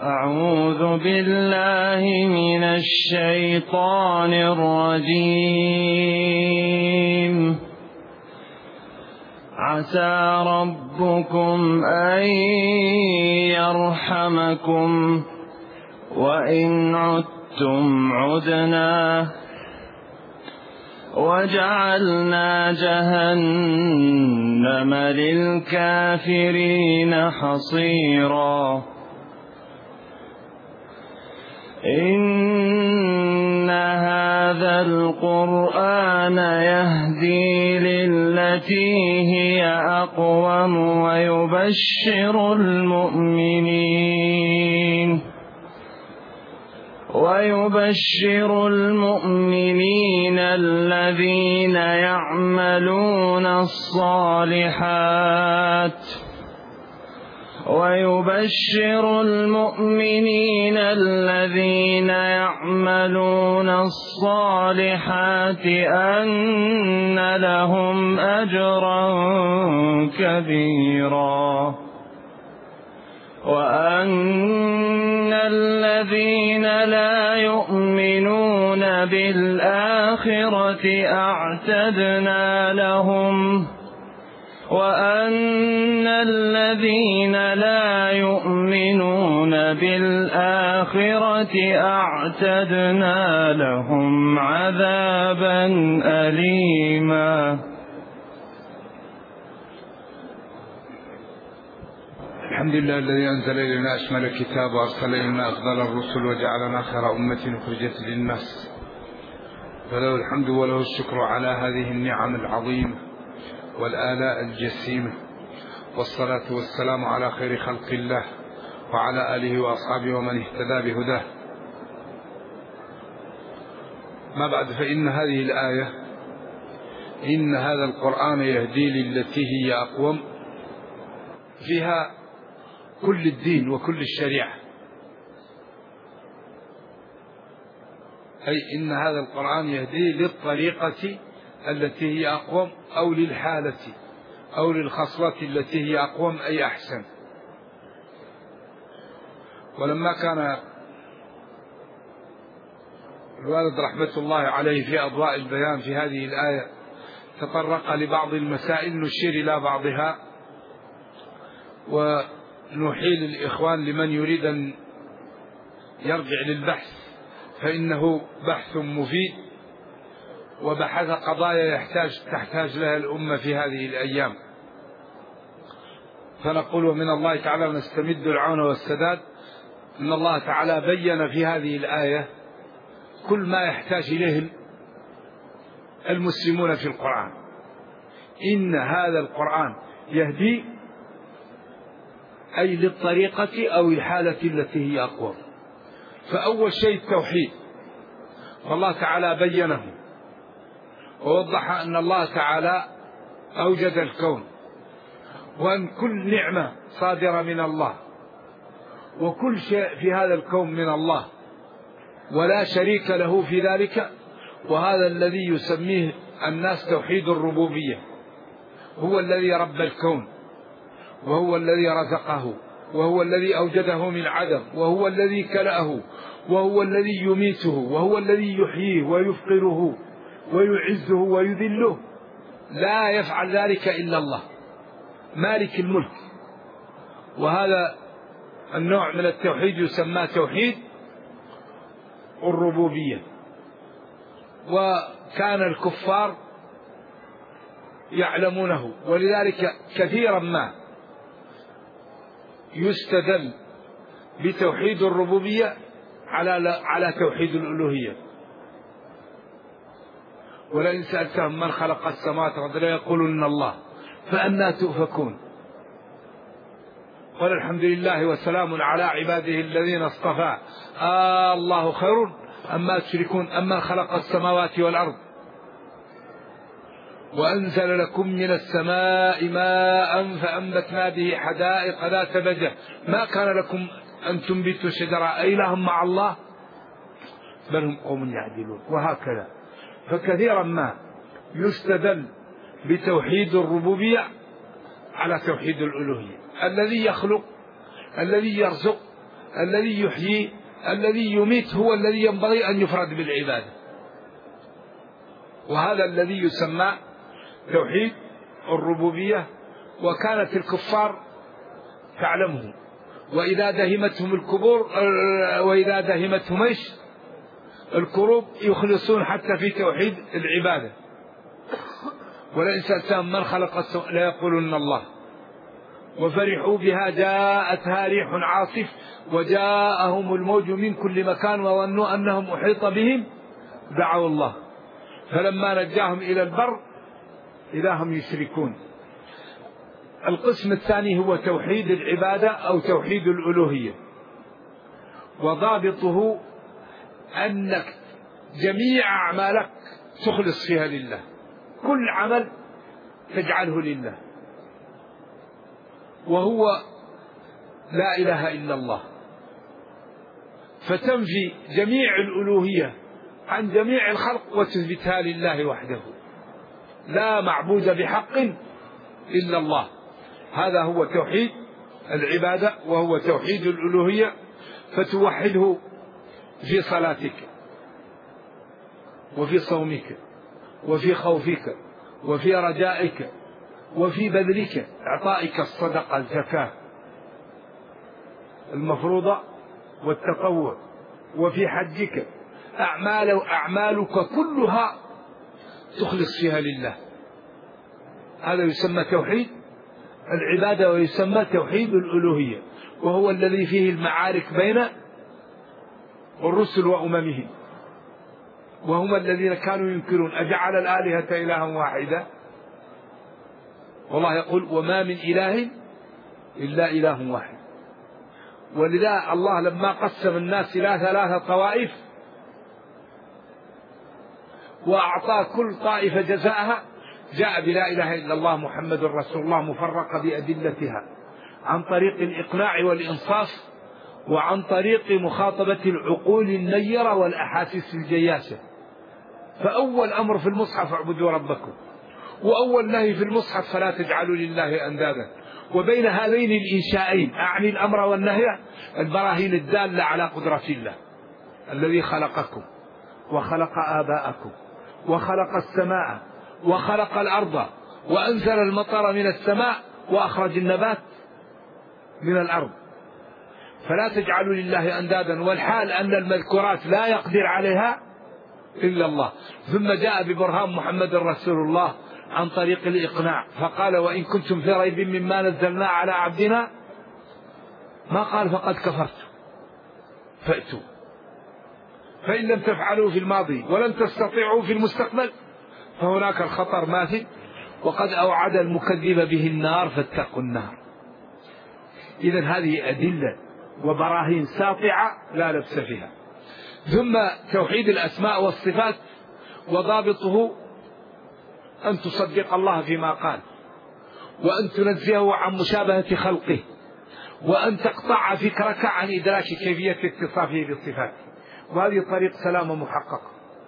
أعوذ بالله من الشيطان الرجيم. عسى ربكم أن يرحمكم وإن عدتم عدنا وجعلنا جهنم للكافرين حصيرا. إن هذا القرآن يهدي للتي هي أقوم ويبشر المؤمنين الذين يعملون الصالحات أن لهم أجرا كبيرا، وأن الذين لا يؤمنون بالآخرة أعتدنا لهم عذابا أليما. الحمد لله الذي أنزل إلينا أشمل الكتاب وأرسل إلينا أفضل الرسل وجعلنا خير أمة أخرجت للناس، فله الحمد وله الشكر على هذه النعم العظيمة والآلاء الجسيمة، والصلاة والسلام على خير خلق الله وعلى آله وأصحابه ومن اهتدى بهداه. ما بعد، فإن هذه الآية إن هذا القرآن يهدي للتي هي أقوم فيها كل الدين وكل الشريعة، أي إن هذا القرآن يهدي للطريقة التي هي أقوم، أو للحالة أو للخصلة التي هي أقوم أي أحسن. ولما كان الوالد رحمة الله عليه في أضواء البيان في هذه الآية تطرق لبعض المسائل نشير إلى بعضها ونحيل الإخوان لمن يريد أن يرجع للبحث، فإنه بحث مفيد وبحث قضايا تحتاج لها الأمة في هذه الأيام. فنقول ومن الله تعالى ونستمد العون والسداد إن الله تعالى بين في هذه الآية كل ما يحتاج إليه المسلمون في القرآن. إن هذا القرآن يهدي أي للطريقة أو الحالة التي هي أقوى. فأول شيء التوحيد، والله تعالى بينه ووضح أن الله تعالى أوجد الكون، وأن كل نعمة صادرة من الله، وكل شيء في هذا الكون من الله ولا شريك له في ذلك. وهذا الذي يسميه الناس توحيد الربوبية. هو الذي رب الكون، وهو الذي رزقه، وهو الذي أوجده من عدم، وهو الذي كلأه، وهو الذي يميته، وهو الذي يحييه ويفقره ويعزه ويذله. لا يفعل ذلك إلا الله مالك الملك. وهذا النوع من التوحيد يسمى توحيد الربوبية. وكان الكفار يعلمونه، ولذلك كثيرا ما يستدل بتوحيد الربوبية على توحيد الألوهية. ولئن سألتهم من خلق السماوات والأرض ليقولن الله فأنى تؤفكون. قل الحمد لله وسلام على عباده الذين اصطفى الله خير أما تشركون أما خلق السماوات والأرض وأنزل لكم من السماء ماء فأنبتنا به حدائق ذات بهجة ما كان لكم أن تنبتوا شجرة أإله مع الله بل هم قوم يعدلون. وهكذا فكثيرا ما يستدل بتوحيد الربوبية على توحيد الألوهية. الذي يخلق، الذي يرزق، الذي يحيي الذي يميت هو الذي ينبغي أن يفرد بالعبادة. وهذا الذي يسمى توحيد الربوبية. وكانت الكفار تعلمه، وإذا دهمتهم الكروب يخلصون حتى في توحيد العبادة. ولئن سألتهم من خلق السماء ليقولن الله. وفرحوا بها جاءتها ريح عاصف وجاءهم الموج من كل مكان وظنوا أنهم أحيط بهم دعوا الله فلما نجاهم إلى البر إذا هم يشركون. القسم الثاني هو توحيد العبادة أو توحيد الألوهية، وضابطه أنك جميع أعمالك تخلص فيها لله، كل عمل تجعله لله، وهو لا إله إلا الله، فتنفي جميع الألوهية عن جميع الخلق وتثبتها لله وحده، لا معبود بحق إلا الله. هذا هو توحيد العبادة وهو توحيد الألوهية. فتوحده في صلاتك وفي صومك وفي خوفك وفي رجائك وفي بذلك، إعطائك الصدقة الزكاة المفروضة والتطوع، وفي حجك، أعمالك كلها تخلص فيها لله. هذا يسمى توحيد العبادة ويسمى توحيد الألوهية، وهو الذي فيه المعارك بين الرسل وأممهم، وهم الذين كانوا ينكرون أجعل الآلهة إلها واحدا، والله يقول وما من إله إلا إله واحد. ولذا الله لما قسم الناس إلى 3 طوائف وأعطى كل طائفة جزاءها جاء بلا إله إلا الله محمد رسول الله مفرقة بأدلتها عن طريق الإقناع والإنصاف، وعن طريق مخاطبة العقول النيرة والأحاسيس الجياشة. فأول أمر في المصحف اعبدوا ربكم، وأول نهي في المصحف فلا تجعلوا لله أندادا. وبين هذين الإنشائين أعني الأمر والنهي البراهين الدالة على قدرة الله الذي خلقكم وخلق آباءكم وخلق السماء وخلق الأرض وأنزل المطر من السماء وأخرج النبات من الأرض، فلا تجعلوا لله أندادا، والحال أن المذكورات لا يقدر عليها إلا الله. ثم جاء ببرهان محمد رسول الله عن طريق الإقناع فقال وإن كنتم في ريب مما نزلنا على عبدنا، ما قال فقد كفرت فأتوا، فإن لم تفعلوا في الماضي ولن تستطيعوا في المستقبل فهناك الخطر ماثل، وقد أوعد المكذب به النار فاتقوا النار. إذن هذه أدلة وبراهين ساطعة لا لبس فيها. ثم توحيد الأسماء والصفات، وضابطه أن تصدق الله فيما قال، وأن تنزهه عن مشابهة خلقه، وأن تقطع فكرك عن إدراك كيفية اتصافه بالصفات، وهذه طريق سلامة محققة.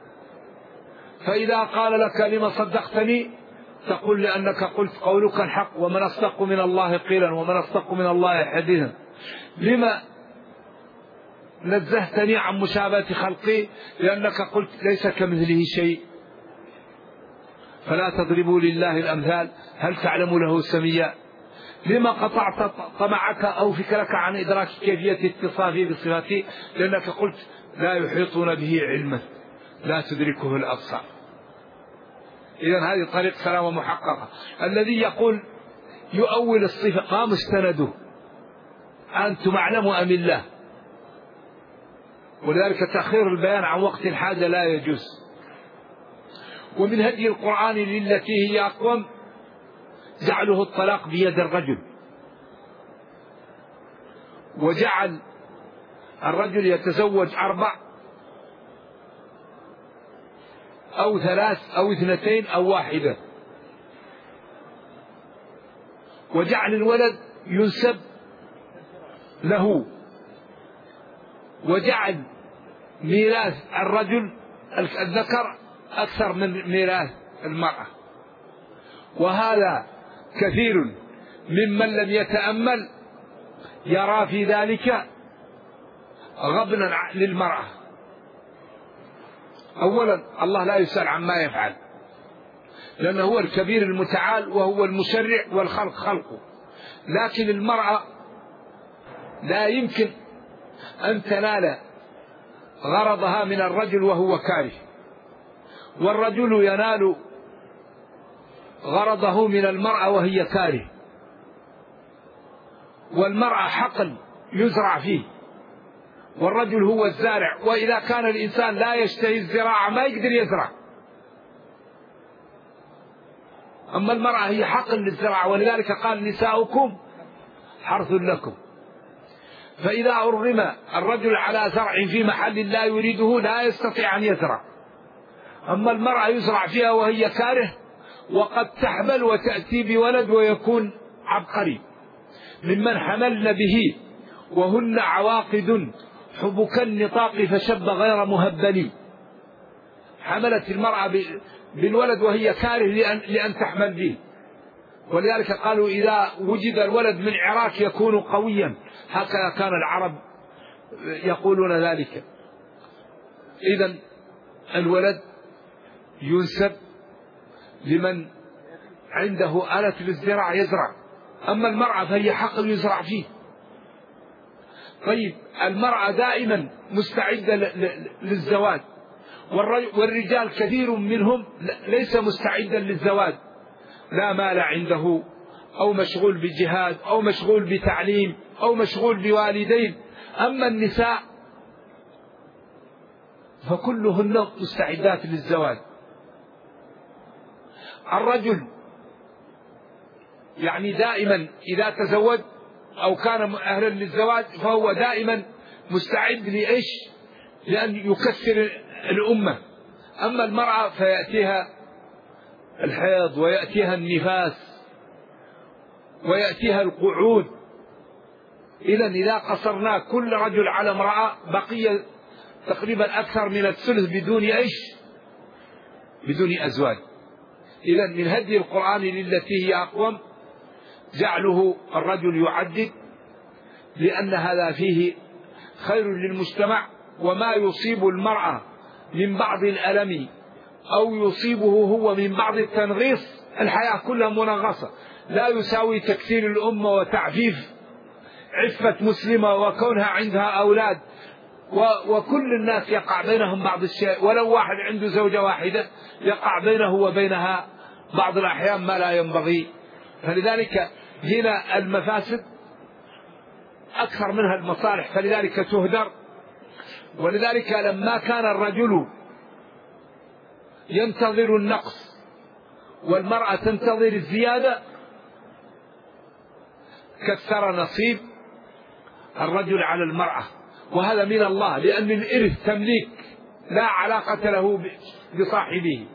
فإذا قال لك لما صدقتني تقول لأنك قلت قولك الحق، ومن أصدق من الله قيلا ومن أصدق من الله حديثا. لما نزهتني عن مشابهة خلقي؟ لأنك قلت ليس كمثله شيء. فلا تضربوا لله الأمثال هل تعلم له سميا. لما قطعت طمعك أو فكرك عن إدراك كيفية اتصافه بصفاته؟ لأنك قلت لا يحيطون به علما لا تدركه الأبصار. إذن هذه طريق سلامة محققة. الذي يقول يؤول الصفة ما مستنده؟ أنتم أعلم أم الله؟ ولذلك تأخير البيان عن وقت الحاجة لا يجوز. ومن هدي القرآن للتي هي أقوم جعله الطلاق بيد الرجل، وجعل الرجل يتزوج 4 أو 3 أو 2 أو 1، وجعل الولد ينسب له، وجعل ميراث الرجل الذكر أكثر من ميراث المرأة. وهذا كثير ممن لم يتأمل يرى في ذلك غبنا للمرأة. أولا الله لا يسأل عما يفعل، لأنه هو الكبير المتعال وهو المشرع والخلق خلقه. لكن المرأة لا يمكن أن تنال غرضها من الرجل وهو كاره، والرجل ينال غرضه من المرأة وهي كاره. والمرأة حقل يزرع فيه، والرجل هو الزارع، وإذا كان الإنسان لا يشتهي الزراعة ما يقدر يزرع. أما المرأة هي حقل للزراعة، ولذلك قال نساؤكم حرث لكم. فإذا أرغم الرجل على زرع في محل لا يريده لا يستطيع أن يزرع. أما المرأة يزرع فيها وهي كاره، وقد تحمل وتأتي بولد ويكون عبقري، ممن حملن به وهن عواقد حبك النطاق فشب غير مهبل. حملت المرأة بالولد وهي كاره لأن تحمل به، ولذلك قالوا إذا وجد الولد من عراك يكون قويا، هكذا كان العرب يقولون ذلك. إذن الولد ينسب لمن عنده آلة للزراعة يزرع، أما المرأة فهي حقل يزرع فيه. طيب المرأة دائما مستعدة للزواج، والرجال كثير منهم ليس مستعدا للزواج، لا مال عنده، أو مشغول بجهاد، أو مشغول بتعليم، أو مشغول بوالدين. أما النساء فكلهن مستعدات للزواج. الرجل يعني دائما إذا تزوج أو كان أهلا للزواج فهو دائما مستعد لإيش؟ لأن يكسر الأمة. أما المرأة فيأتيها الحيض ويأتيها النفاس ويأتيها القعود. إذا قصرنا كل رجل على امرأة بقي تقريبا أكثر من الثلث بدون إيش؟ بدون أزواج. إذا من هدي القرآن للتي هي أقوم جعله الرجل يعدد، لأن هذا فيه خير للمجتمع. وما يصيب المرأة من بعض الألم أو يصيبه هو من بعض التنغيص، الحياة كلها منغصة، لا يساوي تكثير الأمة وتعفيف عفة مسلمة وكونها عندها أولاد، وكل الناس يقع بينهم بعض الشيء، ولو واحد عنده زوجة واحدة يقع بينه وبينها بعض الأحيان ما لا ينبغي. فلذلك هنا المفاسد أكثر منها المصالح، فلذلك تهدر. ولذلك لما كان الرجل ينتظر النقص والمرأة تنتظر الزيادة كثر نصيب الرجل على المرأة، وهذا من الله، لأن الإرث تمليك لا علاقة له بصاحبه.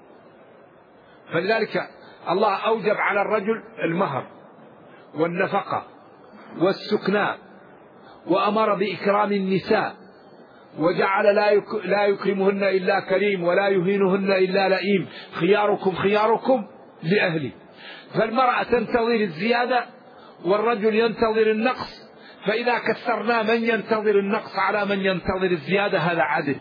فلذلك الله أوجب على الرجل المهر والنفقة والسكناء، وأمر بإكرام النساء، وجعل لا يكرمهن إلا كريم ولا يهينهن إلا لئيم، خياركم خياركم لأهله. فالمرأة تنتظر الزيادة والرجل ينتظر النقص، فإذا كثرنا من ينتظر النقص على من ينتظر الزيادة هذا عدل.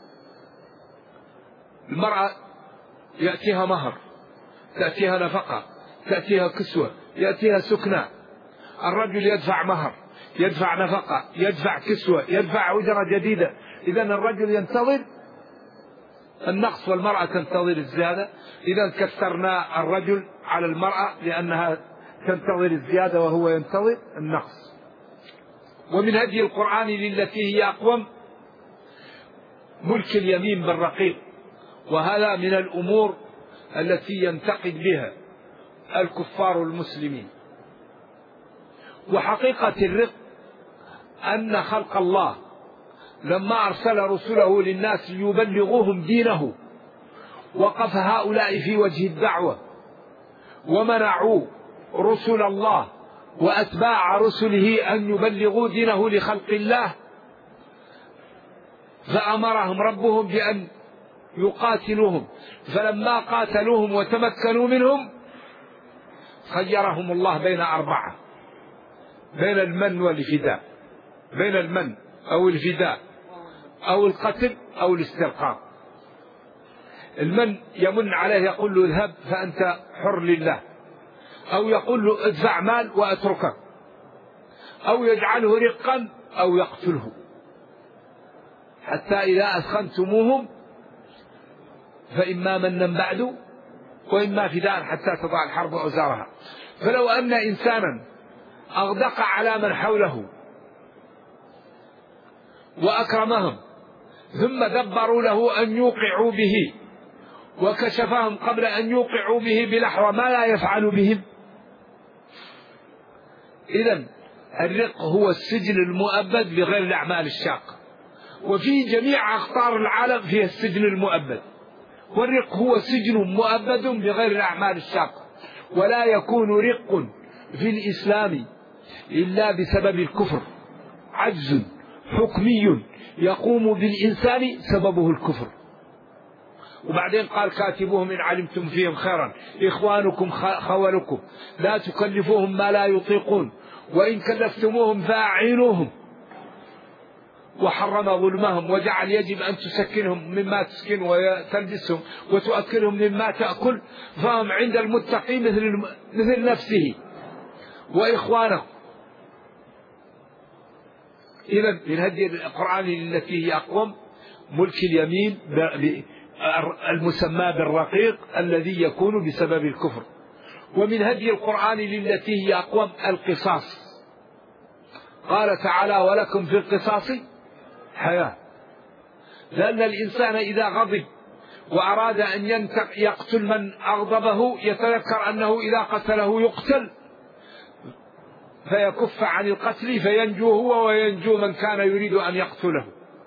المرأة يأتيها مهر، تأتيها نفقة، تأتيها كسوة، يأتيها سكنى. الرجل يدفع مهر، يدفع نفقة، يدفع كسوة، يدفع أجرة جديدة. إذن الرجل ينتظر النقص والمرأة تنتظر الزيادة. إذن كثرنا الرجل على المرأة لأنها تنتظر الزيادة وهو ينتظر النقص. ومن هدي القرآن للتي هي أقوم ملك اليمين بالرقيق، وهذا من الأمور التي ينتقد بها الكفار المسلمين. وحقيقة الرق أن خلق الله لما أرسل رسله للناس ليبلغوهم دينه وقف هؤلاء في وجه الدعوة ومنعوا رسل الله وأتباع رسله أن يبلغوا دينه لخلق الله، فأمرهم ربهم بأن يقاتلوهم. فلما قاتلوهم وتمكنوا منهم خيرهم الله بين أربعة، بين المن والفداء، بين المن أو الفداء أو القتل أو الاسترقاق. المن يمن عليه يقول له اذهب فأنت حر لله، أو يقول له ادفع مال وأتركك، أو يجعله رقا أو يقتله، حتى إذا أثخنتموهم فإما منا بعد وإما فداء حتى تضع الحرب أوزارها. فلو أن إنسانا أغدق على من حوله وأكرمهم ثم دبروا له أن يوقعوا به وكشفهم قبل أن يوقعوا به بلحظة ما لا يفعل بهم، إذن الرق هو السجن المؤبد بغير الأعمال الشاقة، وفي جميع أقطار العالم فيها السجن المؤبد، والرق هو سجن مؤبد بغير الأعمال الشاقة. ولا يكون رق في الإسلام إلا بسبب الكفر، عجز حكمي يقوم بالإنسان سببه الكفر. وبعدين قال كاتبوهم إن علمتم فيهم خيرا إخوانكم خولكم لا تكلفوهم ما لا يطيقون وإن كلفتموهم فأعينوهم، وحرم ظلمهم وجعل يجب أن تسكنهم مما تسكن وتلبسهم وتؤكلهم مما تأكل، فهم عند المتقي مثل نفسه وإخوانه. إذن من هدي القرآن التي هي أقوم ملك اليمين المسمى بالرقيق الذي يكون بسبب الكفر. ومن هدي القرآن للتي هي أقوم القصاص، قال تعالى ولكم في القصاص حياة، لأن الإنسان إذا غضب وأراد أن يقتل من أغضبه يتذكر أنه إذا قتله يقتل فيكف عن القتل فينجو هو وينجو من كان يريد أن يقتله.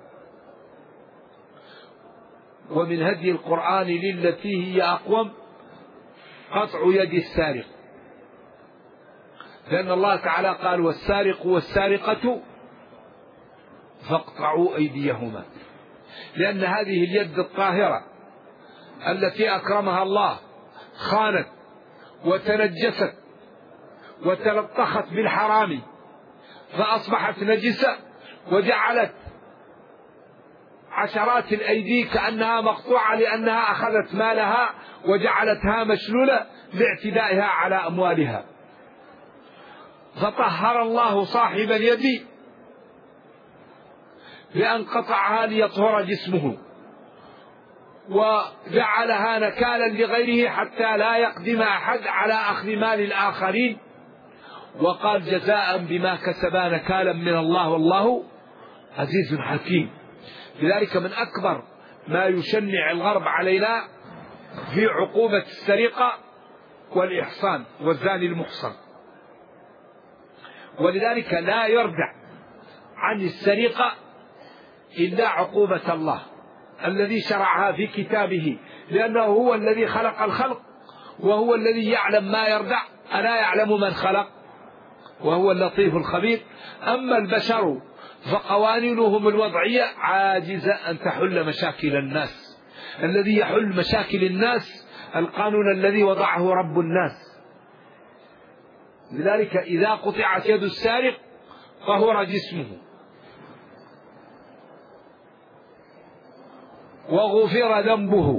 ومن هدي القرآن للتي هي أقوم قطع يد السارق، لأن الله تعالى قال والسارق والسارقة فاقطعوا أيديهما، لأن هذه اليد الطاهرة التي أكرمها الله خانت وتنجست وتلطخت بالحرام فأصبحت نجسة، وجعلت عشرات الأيدي كأنها مقطوعة لأنها أخذت مالها وجعلتها مشلولة لاعتدائها على أموالها. فطهر الله صاحب اليد بأن قطعها ليطهر جسمه، وجعلها نكالا لغيره حتى لا يقدم أحد على أخذ مال الآخرين، وقال جزاء بما كسبا نكالا من الله والله عزيز حكيم. لذلك من أكبر ما يشنع الغرب علينا في عقوبة السرقة والإحصان والزاني المحصن، ولذلك لا يردع عن السرقة إلا عقوبة الله الذي شرعها في كتابه، لأنه هو الذي خلق الخلق وهو الذي يعلم ما يردع، ألا يعلم من خلق وهو اللطيف الخبير. أما البشر فقوانينهم الوضعية عاجزة أن تحل مشاكل الناس. الذي يحل مشاكل الناس القانون الذي وضعه رب الناس. لذلك إذا قطعت يد السارق طهر جسمه وغفر ذنبه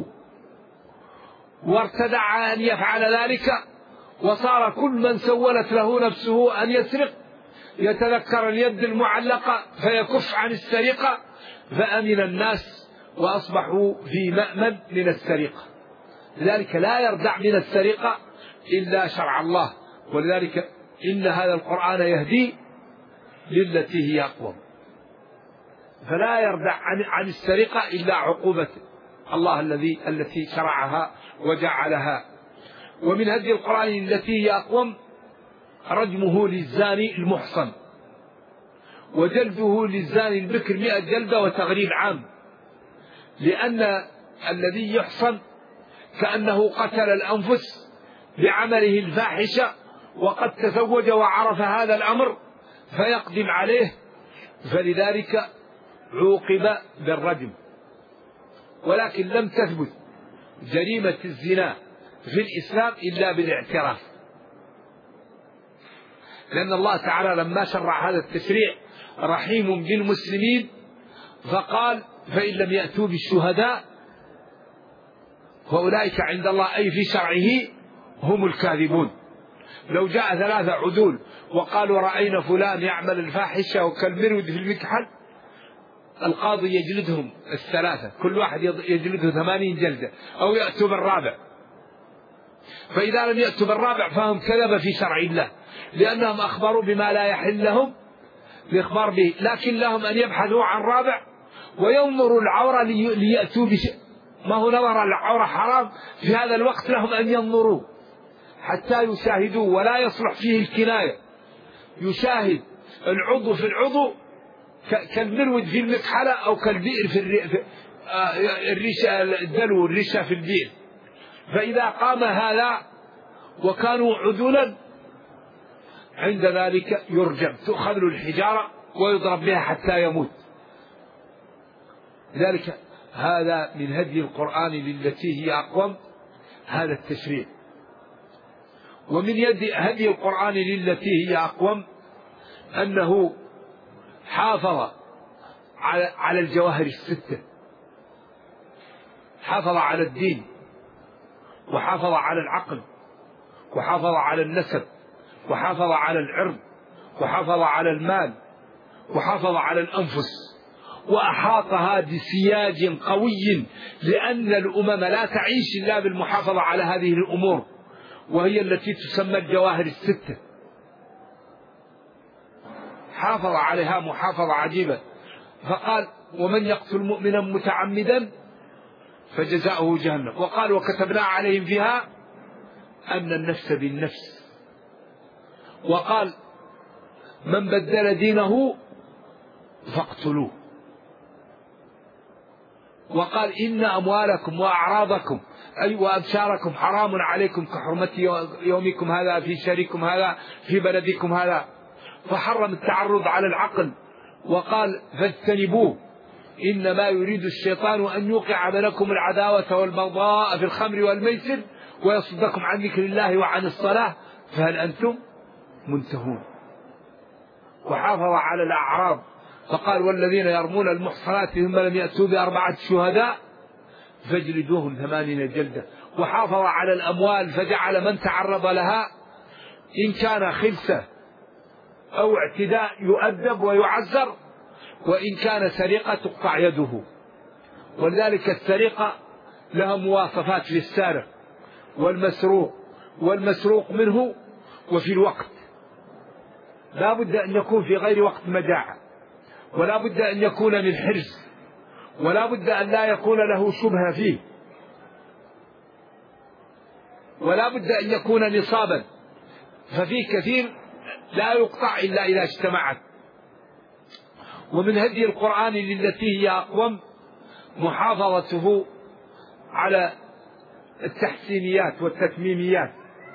وارتدع أن يفعل ذلك، وصار كل من سولت له نفسه أن يسرق يتذكر اليد المعلقة فيكف عن السرقة، فأمن الناس وأصبحوا في مأمن من السرقة. لذلك لا يردع من السرقة إلا شرع الله، ولذلك إن هذا القرآن يهدي للتي هي أقوم، فلا يردع عن السرقة إلا عقوبة الله التي شرعها وجعلها. ومن هدي القرآن التي هي أقوم رجمه للزاني المحصن، وجلده للزاني البكر 100 جلدة وتغريب عام، لأن الذي يحصن كأنه قتل الأنفس بعمله الفاحشة وقد تزوج وعرف هذا الأمر فيقدم عليه، فلذلك عوقب بالرجم. ولكن لم تثبت جريمة الزنا في الإسلام إلا بالاعتراف، لأن الله تعالى لما شرع هذا التشريع رحيم بالمسلمين فقال فإن لم يأتوا بالشهداء فأولئك عند الله أي في شرعه هم الكاذبون. لو جاء 3 عدول وقالوا رأينا فلان يعمل الفاحشة وكالمرود في المكحل، القاضي يجلدهم 3، كل واحد يجلده 80 جلدة، أو يأتوا بالرابع. فإذا لم يأتوا بالرابع فهم كذب في شرع الله، لأنهم أخبروا بما لا يحل لهم الإخبار به، لكن لهم أن يبحثوا عن رابع وينظروا العورة ليأتوا ما هو نظر العورة حرام في هذا الوقت، لهم أن ينظروا حتى يشاهدوا، ولا يصلح فيه الكناية. يشاهد العضو في العضو كالمرود في المكحلة أو كالبئر في الريشة، الدلو الريشة في البئر. فإذا قام هذا وكانوا عدولا عند ذلك يرجم، تؤخذ له الحجارة ويضرب بها حتى يموت. لذلك هذا من هدي القرآن للتي هي أقوم هذا التشريع. ومن هدي القرآن للتي هي أقوم أنه حافظ على الجواهر ال6، حافظ على الدين، وحافظ على العقل، وحافظ على النسب، وحافظ على العرض، وحافظ على المال، وحافظ على الأنفس، وأحاطها بسياج قوي، لأن الأمم لا تعيش إلا بالمحافظة على هذه الأمور، وهي التي تسمى الجواهر ال6. حافظ عليها محافظة عجيبة، فقال ومن يقتل مؤمنا متعمدا فجزاؤه جهنم. وقال وكتبنا عليهم فيها أن النفس بالنفس. وقال من بدل دينه فاقتلوه. وقال إن أموالكم وأعراضكم أي وأبشاركم حرام عليكم كحرمة يومكم هذا في شهركم هذا في بلدكم هذا. فحرم التعرض على العقل، وقال فاجتنبوه إنما يريد الشيطان أن يوقع بينكم العداوة والبغضاء في الخمر والميسر ويصدكم عن ذكر الله وعن الصلاة فهل أنتم منتهون. وحافظ على الأعراض، فقال والذين يرمون المحصنات ثم لم يأتوا ب4 شهداء فاجلدوهم 80 جلدة. وحافظ على الأموال، فجعل من تعرض لها إن كان خلسة أو اعتداء يؤدب ويعزر، وإن كان سرقة تقطع يده. ولذلك السرقة لها مواصفات للسارق والمسروق والمسروق منه، وفي الوقت لا بد أن يكون في غير وقت مجاعة، ولا بد أن يكون للحرز، ولا بد أن لا يكون له شبهة فيه، ولا بد أن يكون نصابا. ففي كثير لا يقطع إلا إذا اجتمعت. ومن هدي القرآن للتي هي أقوم محافظته على التحسينيات والتتميميات،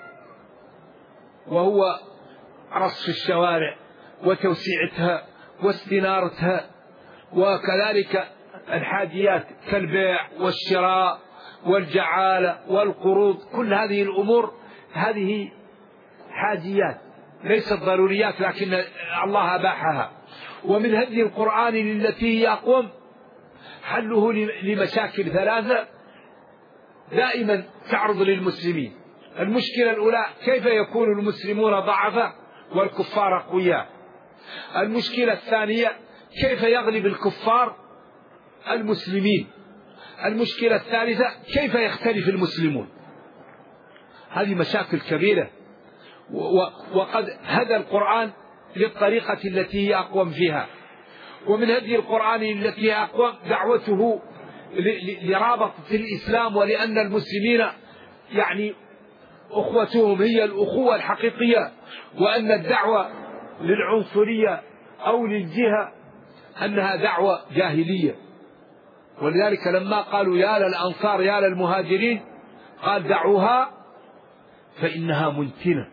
وهو رصف الشوارع وتوسيعتها واستنارتها، وكذلك الحاجيات كالبيع والشراء والجعالة والقروض. كل هذه الأمور هذه حاجيات ليست ضروريات، لكن الله أباحها. ومن هدي القرآن للتي هي أقوم حله لمشاكل 3 دائما تعرض للمسلمين. المشكلة الأولى كيف يكون المسلمون ضعفاء والكفار أقوياء. المشكلة الثانية كيف يغلب الكفار المسلمين. المشكلة الثالثة كيف يختلف المسلمون. هذه مشاكل كبيرة، وقد هدى القرآن للطريقة التي هي أقوم فيها. ومن هدي القرآن التي هي أقوم دعوته لرابطة الإسلام، ولأن المسلمين يعني أخوتهم هي الأخوة الحقيقية، وأن الدعوة للعنصرية أو للجهة أنها دعوة جاهلية. ولذلك لما قالوا يا للأنصار يا للمهاجرين قال دعوها فإنها منتنة،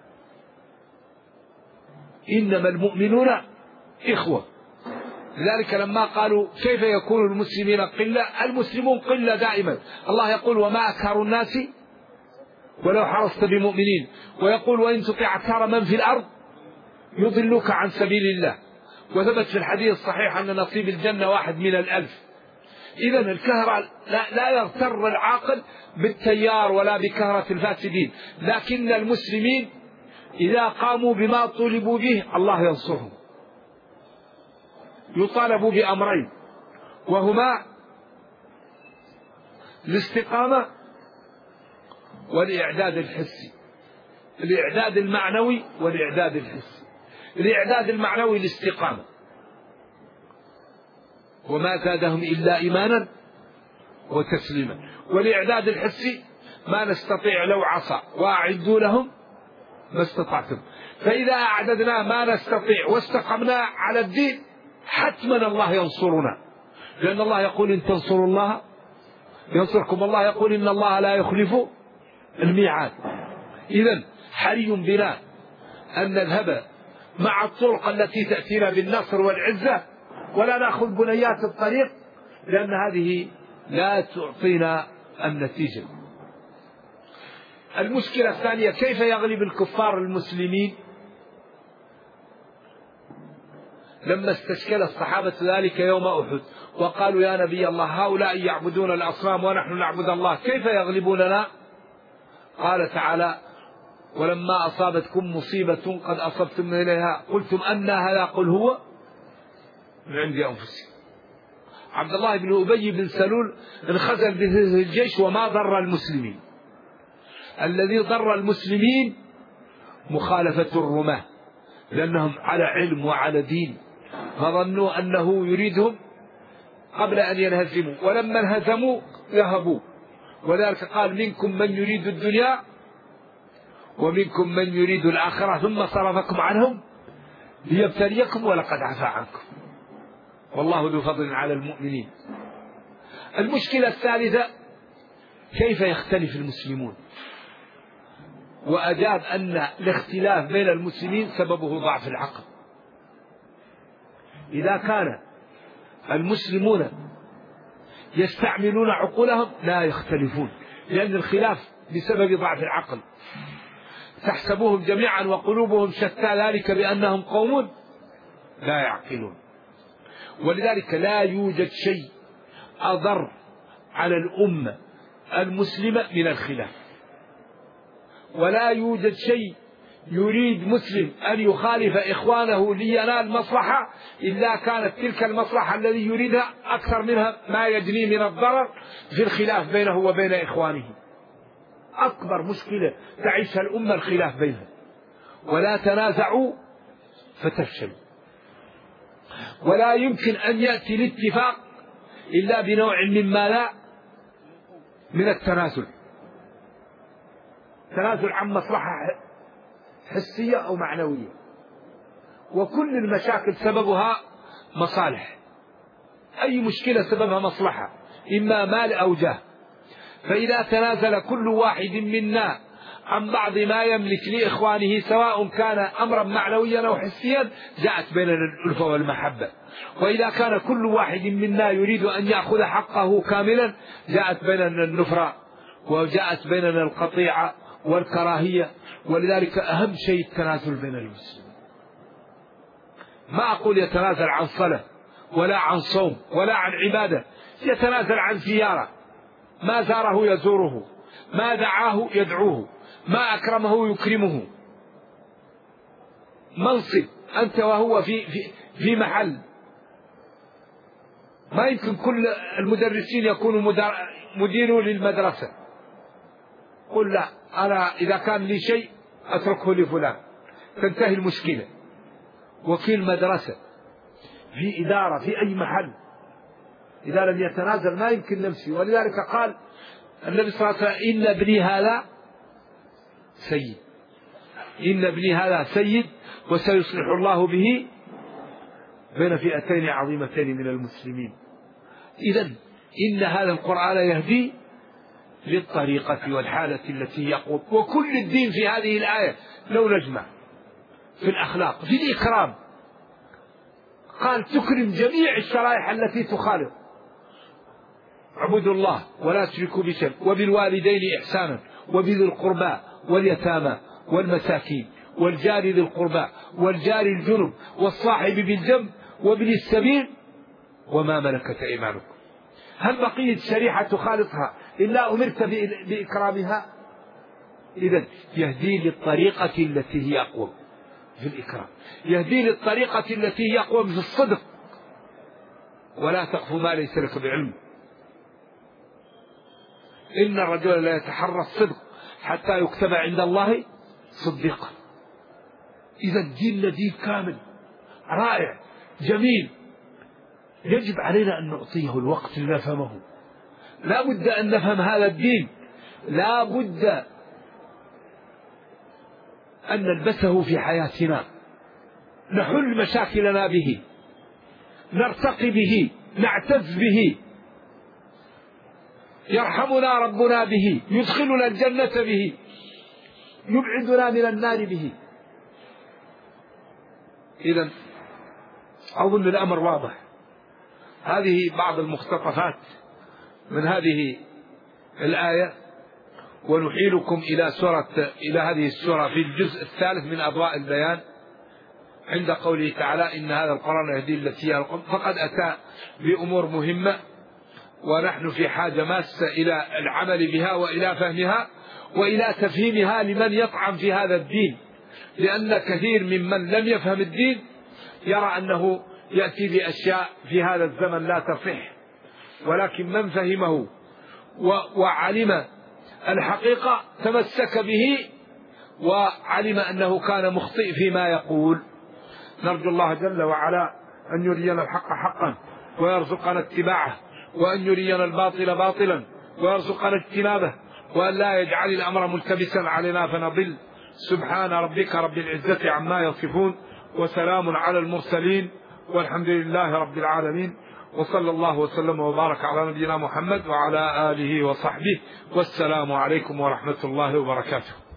إنما المؤمنون إخوة. لذلك لما قالوا كيف يكون المسلمين قلة، المسلمون قلة دائما. الله يقول وما أكثر الناس ولو حرصت بمؤمنين، ويقول وإن تطع أكثر من في الأرض يضلوك عن سبيل الله. وثبت في الحديث الصحيح أن نصيب الجنة 1 من 1000. إذن الكهرة لا يغتر العاقل بالتيار ولا بكهرة الفاسدين، لكن المسلمين إذا قاموا بما طلبوا به الله ينصرهم. يطالبوا بأمرين، وهما الاستقامة والإعداد الحسي، الإعداد المعنوي والإعداد الحسي. الإعداد المعنوي الاستقامة، وما زادهم إلا إيمانا وتسليما. والإعداد الحسي ما نستطيع لو عصى وأعدوا لهم ما استطعتم. فإذا أعددنا ما نستطيع واستقمنا على الدين حتما الله ينصرنا، لأن الله يقول إن تنصروا الله ينصركم. الله يقول إن الله لا يخلف الميعاد. إذن حري بنا أن نذهب مع الطرق التي تأتينا بالنصر والعزة، ولا نأخذ بنيات الطريق، لأن هذه لا تعطينا النتيجة. المشكلة الثانية، كيف يغلب الكفار المسلمين؟ لما استشكل الصحابة ذلك يوم أحد وقالوا يا نبي الله هؤلاء يعبدون الأصنام ونحن نعبد الله، كيف يغلبوننا؟ قال تعالى ولما أصابتكم مصيبة قد أصبتم إليها قلتم أن هذا، قل هو من عند أنفسكم. عبد الله بن أبي بن سلول انخزل به الجيش وما ضر المسلمين. الذي ضر المسلمين مخالفة الرماة، لأنهم على علم وعلى دين، فظنوا أنه يريدهم قبل أن ينهزموا، ولما انهزموا ذهبوا. وذلك قال منكم من يريد الدنيا ومنكم من يريد الآخرة ثم صرفكم عنهم ليبتليكم ولقد عفا عنكم والله ذو فضل على المؤمنين. المشكلة الثالثة، كيف يختلف المسلمون؟ وأجاب أن الاختلاف بين المسلمين سببه ضعف العقل. إذا كان المسلمون يستعملون عقولهم لا يختلفون، لأن الخلاف بسبب ضعف العقل. تحسبوهم جميعا وقلوبهم شتى، ذلك بأنهم قوم لا يعقلون. ولذلك لا يوجد شيء أضر على الأمة المسلمة من الخلاف، ولا يوجد شيء يريد مسلم أن يخالف إخوانه لينال مصلحة إلا كانت تلك المصلحة الذي يريدها أكثر منها ما يجني من الضرر في الخلاف بينه وبين إخوانه. أكبر مشكلة تعيشها الأمة الخلاف بينهم. ولا تنازعوا فتفشلوا. ولا يمكن أن يأتي الاتفاق إلا بنوع مما لا من التنازل، تنازل عن مصلحة حسية أو معنوية. وكل المشاكل سببها مصالح، أي مشكلة سببها مصلحة، إما مال أو جاه. فإذا تنازل كل واحد منا عن بعض ما يملك لإخوانه سواء كان أمرا معنويا أو حسيا جاءت بيننا الألفة والمحبة. وإذا كان كل واحد منا يريد أن يأخذ حقه كاملا جاءت بيننا النفرة وجاءت بيننا القطيعة والكراهية. ولذلك أهم شيء التنازل بين المسلمين. ما أقول يتنازل عن صلاة ولا عن صوم ولا عن عبادة، يتنازل عن زيارة، ما زاره يزوره، ما دعاه يدعوه، ما أكرمه يكرمه. منصب أنت وهو في محل، ما يمكن كل المدرسين يكونوا مديروا للمدرسة. قل لا، أنا إذا كان لي شيء أتركه لفلان، تنتهي المشكلة. وكيل مدرسة في إدارة في أي محل إذا لم يتنازل ما يمكن نمشي. ولذلك قال النبي صلى الله عليه وسلم إن ابني هذا سيد، إن ابني هذا سيد وسيصلح الله به بين فئتين عظيمتين من المسلمين. إذن إن هذا القرآن يهدي للطريقة والحالة التي يقوم. وكل الدين في هذه الآية لو نجمع في الأخلاق، في الإكرام، قال تكرم جميع الشرائح التي تخالف. اعبدوا الله ولا تشركوا به، وبالوالدين إحسانا، وبذي القربى واليتامى والمساكين والجار ذي القربى والجار الجنب والصاحب بالجنب وابن السبيل وما ملكت أيمانكم. هل بقيت شريحة تخالطها إلا أمرت بإكرامها؟ إذن يهدي للطريقة التي هي أقوم في الإكرام، يهدي للطريقة التي هي أقوم في الصدق. ولا تقف ما ليس لك بعلم، إن الرجل لا يتحرى الصدق حتى يكتب عند الله صديقا. إذن دين دين كامل رائع جميل، يجب علينا أن نعطيه الوقت لنفهمه. لا بد أن نفهم هذا الدين، لا بد أن نلبسه في حياتنا، نحل مشاكلنا به، نرتقي به، نعتز به، يرحمنا ربنا به، يدخلنا الجنة به، يبعدنا من النار به. إذن أظن الأمر واضح. هذه بعض المقتطفات من هذه الآية، ونحيلكم إلى هذه السورة في الجزء الثالث من أضواء البيان عند قوله تعالى إن هذا القرآن يهدي للتي هي أقوم. فقد أتى بأمور مهمة ونحن في حاجة ماسة إلى العمل بها وإلى فهمها وإلى تفهيمها لمن يطعن في هذا الدين، لأن كثير ممن لم يفهم الدين يرى أنه يأتي بأشياء في هذا الزمن لا تصح، ولكن من فهمه وعلم الحقيقة تمسك به وعلم أنه كان مخطئ فيما يقول. نرجو الله جل وعلا أن يرينا الحق حقا ويرزقنا اتباعه، وأن يرينا الباطل باطلا ويرزقنا اجتنابه، وأن لا يجعل الأمر ملتبسا علينا فنضل. سبحان ربك رب العزة عما يصفون، وسلام على المرسلين، والحمد لله رب العالمين، وصلى الله وسلم وبارك على نبينا محمد وعلى آله وصحبه، والسلام عليكم ورحمة الله وبركاته.